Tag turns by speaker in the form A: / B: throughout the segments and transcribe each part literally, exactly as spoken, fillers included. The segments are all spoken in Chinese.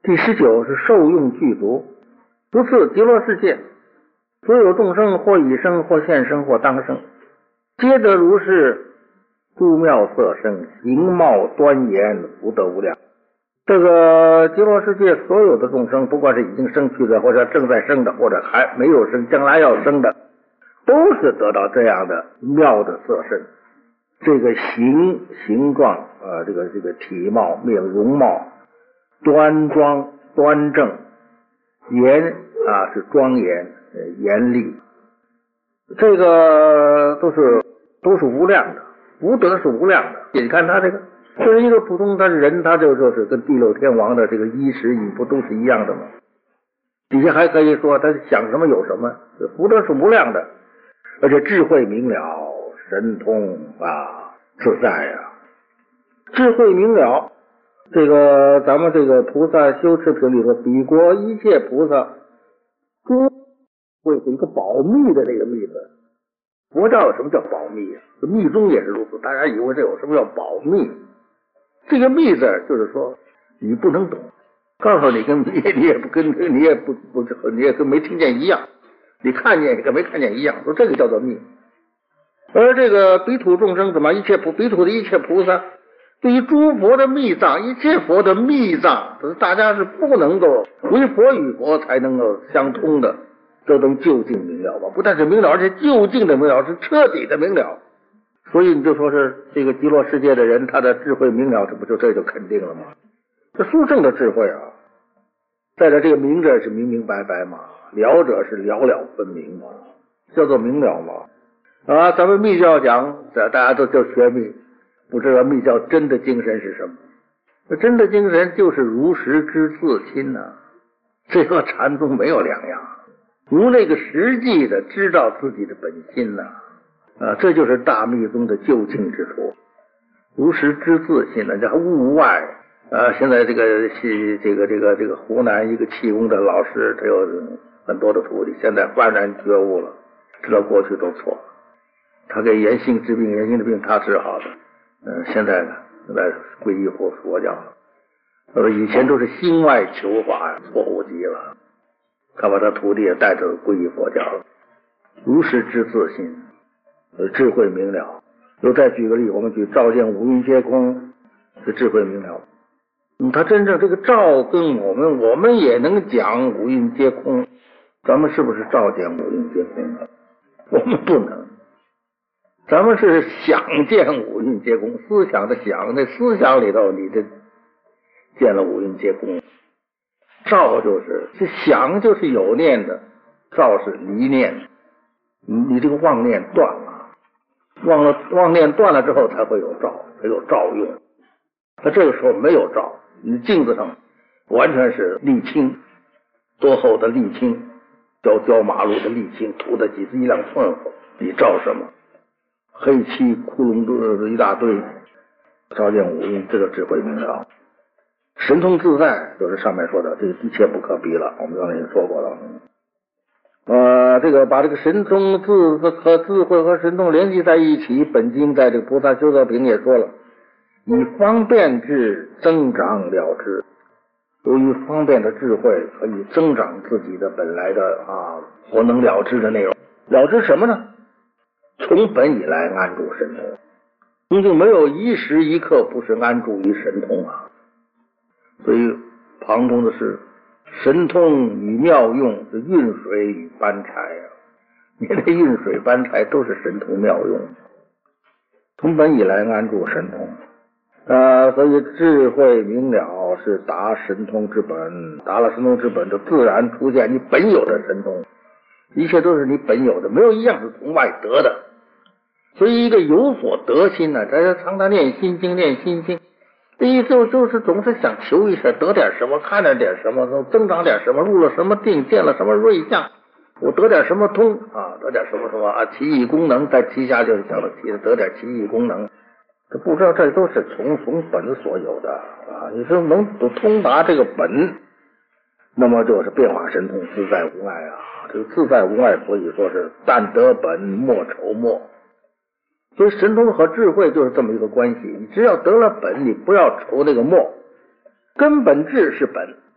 A: 第十九是受用具足。如是极乐世界，所有众生或已生，或现生，或当生，皆得如是诸妙色身，形貌端严，福德无量。这个极乐世界所有的众生，不管是已经生去的，或者正在生的，或者还没有生，将来要生的，都是得到这样的妙的色身。这个形形状呃，这个这个体貌面容貌端庄端正，严啊是庄严严厉，这个都是都是无量的，福德是无量的。你看他这个就是一个普通的人，他就就是跟地六天王的这个衣食饮不都是一样的吗？底下还可以说他想什么有什么，福德是无量的，而且智慧明了，神通啊自在啊，智慧明了。这个咱们这个菩萨修持品里头，彼国一切菩萨诸会是一个保密的这个密字。佛教有什么叫保密啊？密宗也是如此，大家以为这有什么叫保密？这个密字就是说你不能懂，告诉你跟你你也不跟你也不不你也跟没听见一样，你看见跟没看见一样，说这个叫做密。而这个彼土众生怎么一切菩彼土的一切菩萨，对于诸佛的密藏，一切佛的密藏，大家是不能够唯佛与佛才能够相通的，都能究竟明了吧？不但是明了，而且究竟的明了，是彻底的明了。所以你就说是这个极乐世界的人，他的智慧明了，这不就这就肯定了吗？这殊胜的智慧啊，在这这个明者是明明白白嘛，了者是了了分明嘛，叫做明了嘛。啊，咱们密教讲，大家都叫学密，不知道密教真的精神是什么？那真的精神就是如实知自心呐、啊，这和禅宗没有两样。如那个实际的知道自己的本心呐、啊，啊，这就是大密宗的究竟之处。如实知自心呢，叫物外。啊，现在这个是这个这个这个湖南一个气功的老师，他有很多的徒弟，现在幡然觉悟了，知道过去都错了。他给严性治病，严性的病他治好的。嗯、呃，现在呢，来皈依佛佛教了。他说以前都是心外求法，错误极了。他把他徒弟也带着皈依佛教了。如实知自心，智慧明了。又再举个例，我们举照见五蕴皆空，这智慧明了。嗯，他真正这个照跟我们，我们也能讲五蕴皆空，咱们是不是照见五蕴皆空呢？我们不能。咱们是想见五蕴皆空，思想的想，那思想里头你这见了五蕴皆空。照就是这想就是有念的，照是离念，你你这个妄念断了，忘了妄念断了之后才会有照，才有照用。那这个时候没有照，你镜子上完全是沥青，多厚的沥青，浇浇马路的沥青，涂的几十一两寸厚，你照什么？黑漆窟窿都一大堆，照见五蕴，这个智慧明了。神通自在就是上面说的，这个一切不可比了，我们刚才也说过了。呃，这个把这个神通智和智慧和神通联系在一起，本经在这个菩萨修道品也说了，以方便智增长了知。由于方便的智慧可以增长自己的本来的啊活能了知的内容。了知什么呢？从本以来安住神通，究竟没有一时一刻不是安住于神通啊。所以旁通的是神通与妙用，是运水与搬柴啊。你的运水搬柴都是神通妙用，从本以来安住神通啊。所以智慧明了是达神通之本，达了神通之本就自然出现你本有的神通，一切都是你本有的，没有一样是从外得的。所以一个有所得心呢，大家常常念心经，念心经，第一就就是总是想求一下得点什么，看了点什么，增长点什么，入了什么定，见了什么瑞相，我得点什么通啊，得点什么什么啊，奇异功能，在旗下就是想着得点奇异功能。这不知道这都是从从本所有的啊！你说能通达这个本，那么就是变化神通，自在无碍啊！这个自在无碍，所以说是但得本，莫愁末。所以神通和智慧就是这么一个关系，你只要得了本，你不要愁那个末。根本智是本，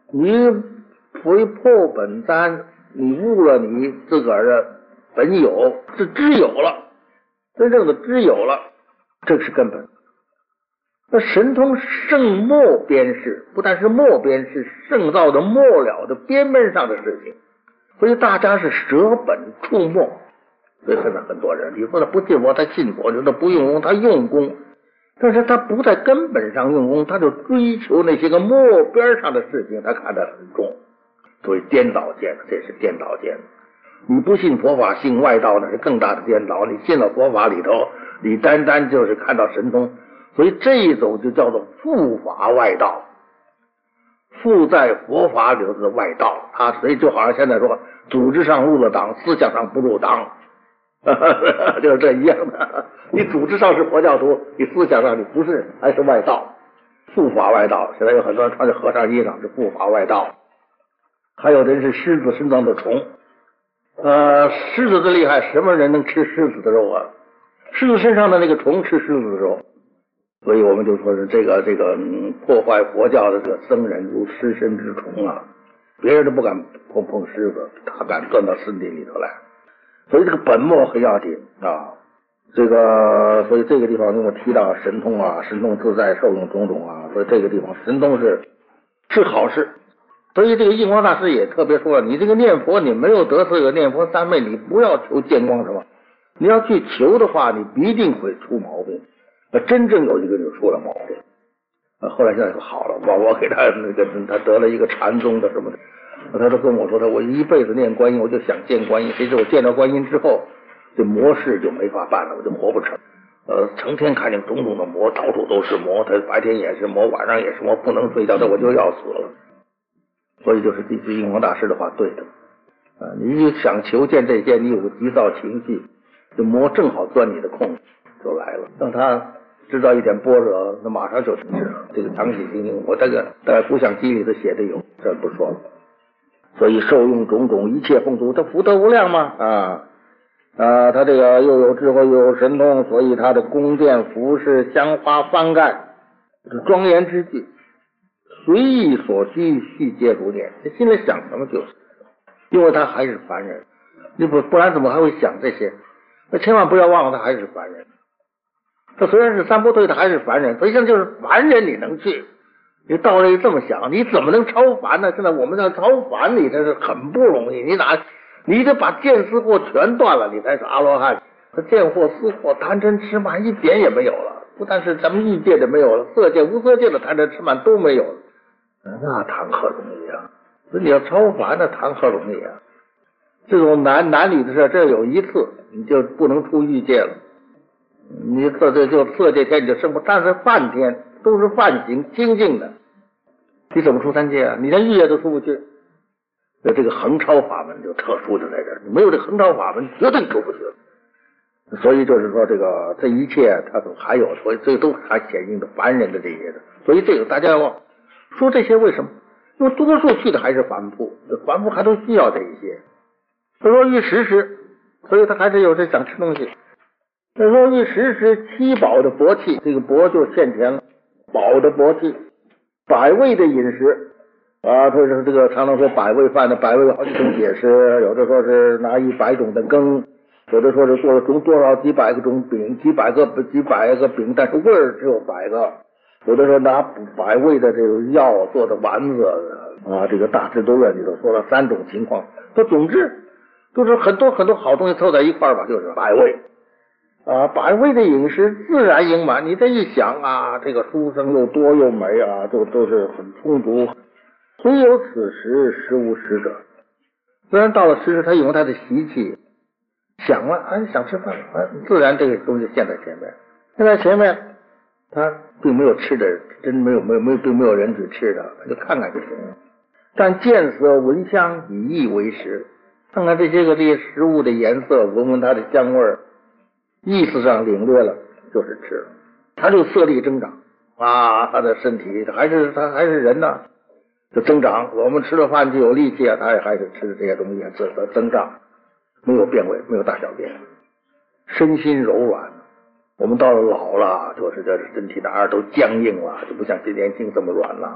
A: 你为破本瞻，你误了你自个儿的本有，是知有了，真正的知有了，这是根本。那神通胜末边事，不但是末边事，胜到的末了的边边上的事情。所以大家是舍本触末。所以现在很多人，你说他不信佛，他信佛；你说他不用功，他用功，但是他不在根本上用功，他就追求那些个末边上的事情，他看得很重。所以颠倒见，这是颠倒见。你不信佛法，信外道，那是更大的颠倒。你信了佛法里头，你单单就是看到神通。所以这一种就叫做附法外道，附在佛法里头的外道。他所以就好像现在说，组织上入了党，思想上不入党，就是这一样的。你组织上是佛教徒，你思想上你不是，还是外道，附法外道。现在有很多人穿着和尚衣裳是附法外道，还有人是狮子身上的虫。呃，狮子的厉害，什么人能吃狮子的肉啊？狮子身上的那个虫吃狮子的肉。所以我们就说是这个这个、嗯、破坏佛教的这个僧人如尸身之虫啊，别人都不敢碰碰狮子，他敢钻到身体里头来。所以这个本末很要紧啊。这个所以这个地方因为提到神通啊，神通自在受用种种啊，所以这个地方神通是是好事。所以这个印光大师也特别说了，你这个念佛你没有得这个念佛三昧，你不要求见光什么，你要去求的话，你必定会出毛病。真正有一个就出了毛病，后来现在就好了。我我给他那个他得了一个禅宗的什么的，他都跟我说，他我一辈子念观音，我就想见观音。谁知我见到观音之后，这魔事就没法办了，我就活不成。呃，成天看见种种的魔，到处都是魔，他白天也是魔，晚上也是魔，不能睡觉，那我就要死了。所以就是这句印光大师的话对的啊，你想求见这些，你有急躁情绪，这魔正好钻你的空就来了。让他知道一点般若，那马上就停止了。这个长期精进，我这个在《古想记》里头写的有，这不说了。所以受用种种，一切丰足，他福德无量嘛啊啊！他这个又有智慧又有神通，所以他的宫殿服饰香花幡盖是庄严之具，随意所需，续皆如念。这心里想什么就是，因为他还是凡人，你不不然怎么还会想这些？那千万不要忘了，他还是凡人。他虽然是三不退，他还是凡人。所以现在就是凡人，你能去，你道理这么想，你怎么能超凡呢？现在我们要超凡，你这是很不容易。你哪，你得把见思惑全断了，你才是阿罗汉。他见惑、思惑、贪嗔痴慢一点也没有了，不但是咱们欲界的没有了，色界、无色界的贪嗔痴慢都没有了，那谈何容易啊！所以你要超凡，那谈何容易啊！这种男男女的事，这有一次你就不能出欲界了。你色界就色界天你就生活，但是梵天都是梵行清净的，你怎么出三界啊？你连欲界都出不去。那这个横超法门就特殊的在这儿，你没有这横超法门，绝对出不去。所以就是说，这个这一切它都还有，所以这都还显应的凡人的这些的。所以这个大家要说这些为什么？因为多数去的还是凡夫，凡夫还都需要这一些。他说欲食时，所以他还是有这想吃东西。他说欲食时，七宝的帛器，这个帛就现前了，宝的帛器，百味的饮食啊，他说这个常常说百味饭的，百味有好几种解释，有的说是拿一百种的羹，有的说是做了种多少几百个种饼，几百个几百个饼，但是味儿只有百个。有的说拿百味的这个药做的丸子啊，这个大智度论里头说了三种情况。说总之都是很多很多好东西凑在一块儿吧，就是百味啊，百味的饮食自然盈满。你这一想啊，这个书生又多又美啊，就都是很充足。虽有此时，实无食者。虽然到了时时，他有他的习气，想了啊，想吃饭啊，自然这个东西现在前面，现在前面他并没有吃的，真没有没有没有并没有人去吃的，他就看看就行了。但见色闻香，以意为食，看看这些个这些食物的颜色，闻闻它的香味儿，意思上领略了就是吃了。他就色力增长啊，他的身体还是他还是人呢，就增长。我们吃了饭就有力气啊，他也还是吃的这些东西增增长，没有变味，没有大小便，身心柔软。我们到了老了，就是这身体哪儿都僵硬了，就不像这年轻这么软了。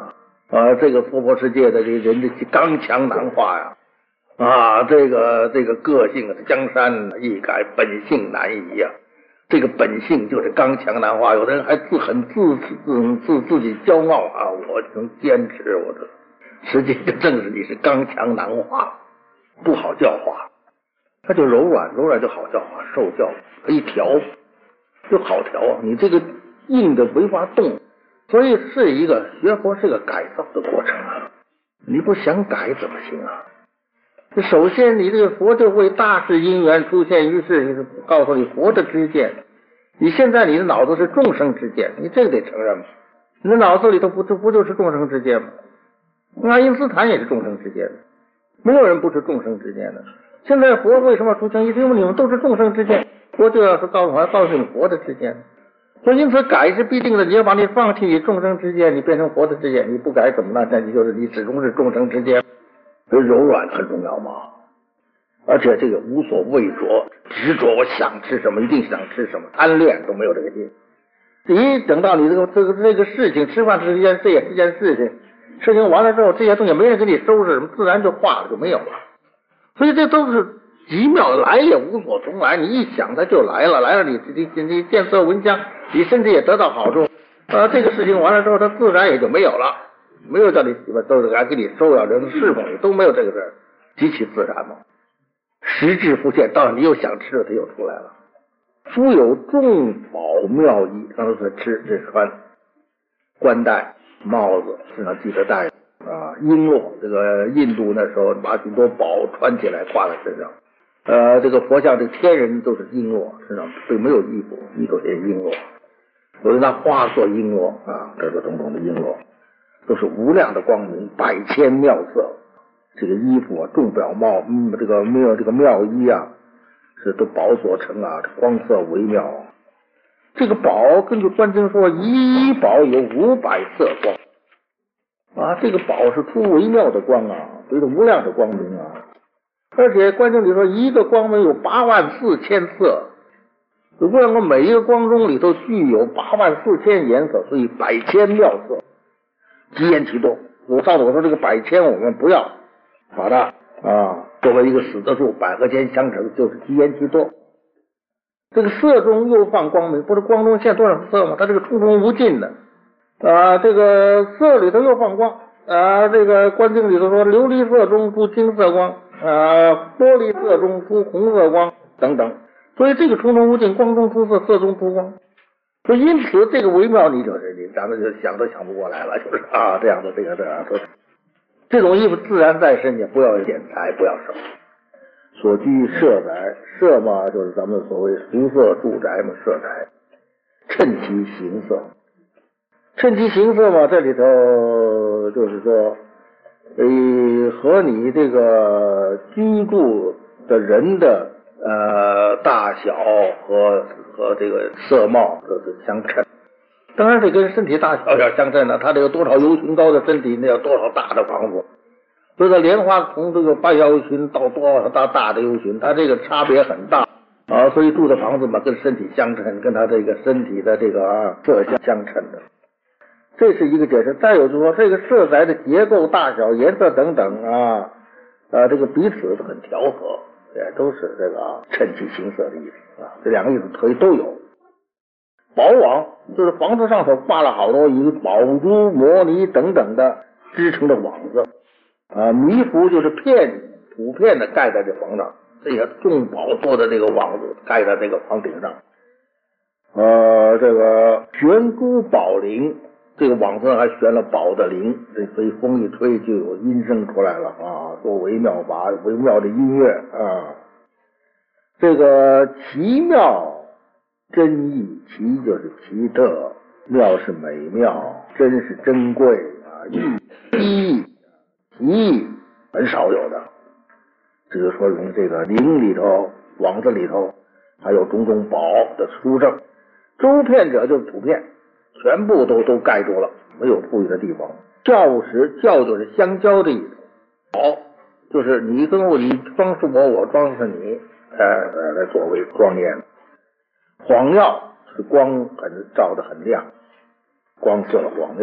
A: 啊，这个娑婆世界的这个人的刚强难化呀，啊，这个这个个性江山易改，本性难移呀。这个本性就是刚强难化，有的人还自很自自自自己骄傲啊，我能坚持，我的实际就正是你是刚强难化，不好教化，他就柔软，柔软就好教化，受教可以调，就好调啊。你这个硬的没法动，所以是一个学佛是个改造的过程啊。你不想改怎么行啊？首先你这个佛就会大事因缘出现于世，就是告诉你佛的知见。你现在你的脑子是众生之见，你这个得承认吗？你的脑子里头不不就是众生之见吗？爱因斯坦也是众生之见，没有人不是众生之见的。现在佛为什么出现？因为你们都是众生之见，佛就要是告诉我要告诉你佛的之见。所以因此改是必定的，你要把你放弃你众生之见，你变成佛的之见，你不改怎么办？那你就是你始终是众生之见。所以柔软很重要嘛，而且这个无所畏着，执着我想吃什么一定想吃什么，贪恋都没有这个劲。一等到你这个这个这个事情，吃饭是一件这也是一件事情，事情完了之后，这些东西没人给你收拾，自然就化了，就没有了。所以这都是极妙，来也无所从来，你一想它就来了，来了你你你见色闻香，你身体也得到好处，呃，这个事情完了之后，它自然也就没有了。没有叫你媳妇都是来给你收养人侍奉你，都没有这个事儿，极其自然嘛。时至复现，到你又想吃了，它又出来了。夫有众宝妙衣，刚才说吃这是穿，冠带、帽子，身上系着带啊，璎珞，这个印度那时候把许多宝穿起来挂在身上。呃，这个佛像这个天人都是璎珞，身上对没有衣服，衣服也是璎珞，所以拿花做璎珞啊，这个种种的璎珞。都是无量的光明，百千妙色。这个衣服啊，众表帽，嗯，这个妙这个妙衣啊，是都宝所成啊，光色微妙。这个宝，根据观经说，一宝有五百色光啊，这个宝是出微妙的光啊，所以无量的光明啊。而且观经里说，一个光明有八万四千色，如果我每一个光中里头具有八万四千颜色，所以百千妙色。极言其多，我上次我说这个百千，我们不要把它啊作为一个死的数，百和千相乘，就是极言其多。这个色中又放光明，不是光中现多少色吗？它这个重重无尽的啊，这个色里头又放光啊，这个观经里头说，琉璃色中出金色光啊，玻璃色中出红色光等等，所以这个重重无尽，光中出色，色中出光。所以因此这个微妙，你就是你咱们就想都想不过来了，就是啊这样的这个这样说，这种衣服自然在身，也不要剪裁，不要收。所居舍宅，舍嘛就是咱们所谓俗色住宅嘛，舍宅，趁其形色，趁其形色嘛，这里头就是说，呃，和你这个居住的人的呃大小和和这个色貌都是相称，当然这跟身体大小要相称的，他这个多少由旬高的身体，那要多少大的房子。所以说莲花从这个半由旬到多少大大的由旬，它这个差别很大啊，所以住的房子嘛跟身体相称，跟他这个身体的这个啊色相相称的，这是一个解释。再有就是说这个色彩的结构、大小、颜色等等啊，啊这个彼此很调和，也都是这个啊趁其形色的意思啊，这两个意思可以都有。宝网就是房子上头挂了好多以宝珠、摩尼等等的织成的网子。啊，弥服就是片普遍的盖在这房上，这些众宝做的这个网子盖在这个房顶上。呃，这个悬珠宝铃，这个网子上还悬了宝的铃，这所以风一吹就有音声出来了啊，多微妙法，微妙的音乐啊。这个奇妙真意，奇就是奇特，妙是美妙，真是珍贵啊，意意。意很少有的，这就说明这个铃里头、网子里头还有种种宝的殊胜。周遍者就是普遍，全部都都盖住了，没有富裕的地方。教时教就是相交的意思，宝就是你跟我，你装饰我，我装饰你，呃来作为庄严。晃耀是光很照得很亮，光色晃耀。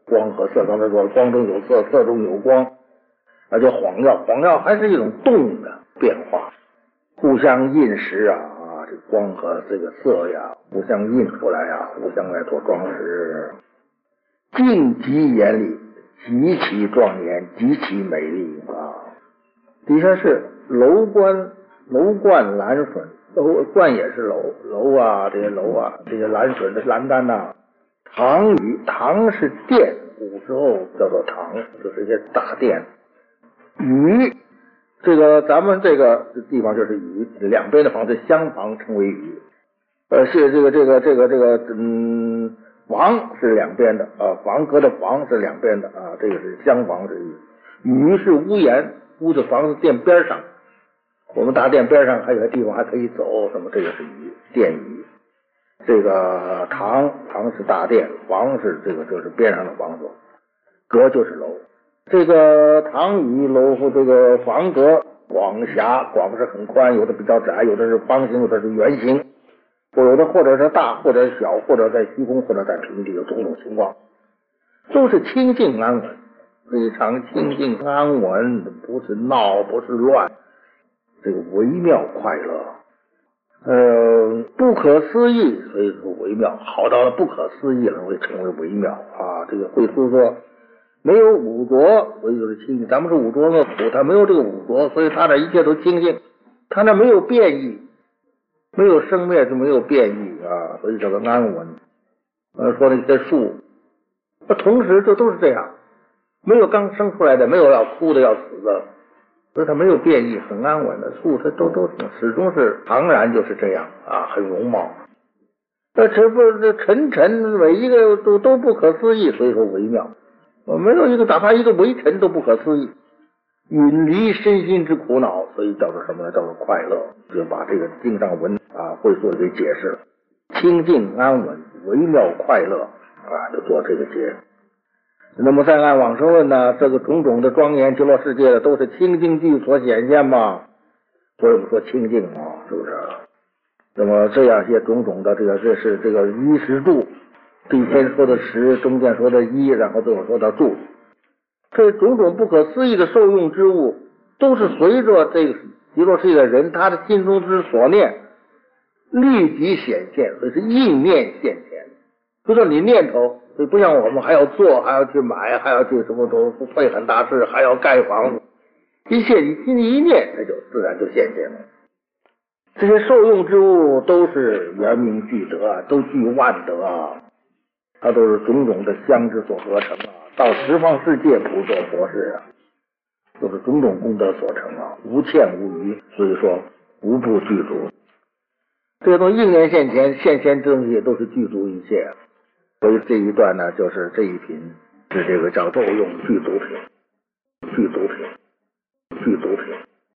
A: 光和色，刚才说光中有色，色中有光，而且晃耀，晃耀还是一种动的变化，互相印实啊啊，这光和这个色呀，互相印出来呀，互相来做装饰，尽极严厉，极其庄严，极其美丽啊。底下是楼观，楼观蓝笋，楼观也是楼楼啊，这些楼啊，这些蓝笋的栏杆呐。堂宇，堂是殿，古时候叫做堂，就是一些大殿。宇，这个咱们这个地方就是宇，两边的房子相房称为宇。呃，是这个这个这个这个嗯，房是两边的啊，房隔的房是两边的啊，这个是相房之意。宇是屋檐，屋子房子殿边上，我们大殿边上还有些地方还可以走，什么这个是宇，殿宇。这个堂，堂是大殿，房是这个就是边上的房子，阁就是楼。这个堂宇楼和这个房阁广狭，广是很宽，有的比较窄，有的是方形，有的是圆形，有的或者是大，或者是小，或者在虚空，或者在平地，有种种情况，都是清静安稳，非常清静安稳，不是闹，不是乱，这个微妙快乐。呃，不可思议，所以说微妙，好到了不可思议了，会成为微妙啊。这个会书说没有五浊，所以就是清净。咱们是五浊恶苦，它没有这个五浊，所以它的一切都清净，它那没有变异，没有生灭就没有变异啊，所以叫做安稳。呃，说那些树，那同时就都是这样，没有刚生出来的，没有要枯的要死的。所以它没有变异，很安稳的树，它都都始终是昂然就是这样啊，很容貌。那这不这尘尘每一个都都不可思议，所以说微妙。没有一个哪怕一个微尘都不可思议，远离身心之苦恼，所以叫做什么呢？叫做快乐。就把这个经上文啊会说给解释了，清净安稳，微妙快乐啊，就做这个解。那么再按往生论呢，这个种种的庄严极乐世界的都是清净具所显现嘛，所以我们说清净啊，是不是？那么这样些种种的这个，这是这个衣食住，第一天说的食，中间说的衣，然后最后说到住，这种种不可思议的受用之物，都是随着这个极乐世界的人他的心中之所念立即显现，所以是应念现前。就说你念头，所以不像我们还要做，还要去买，还要去什么都费很大事，还要盖房子，一切你心里一念，它就自然就现现了。这些受用之物都是圆明具德啊，都具万德啊，它都是种种的相之所合成啊，到十方世界普做佛事啊，都是种种功德所成啊，无欠无余，所以说无不具足。这些东西应念现前，现前之东西都是具足一切。所以这一段呢，就是这一品是这个叫受用具足品，具足品。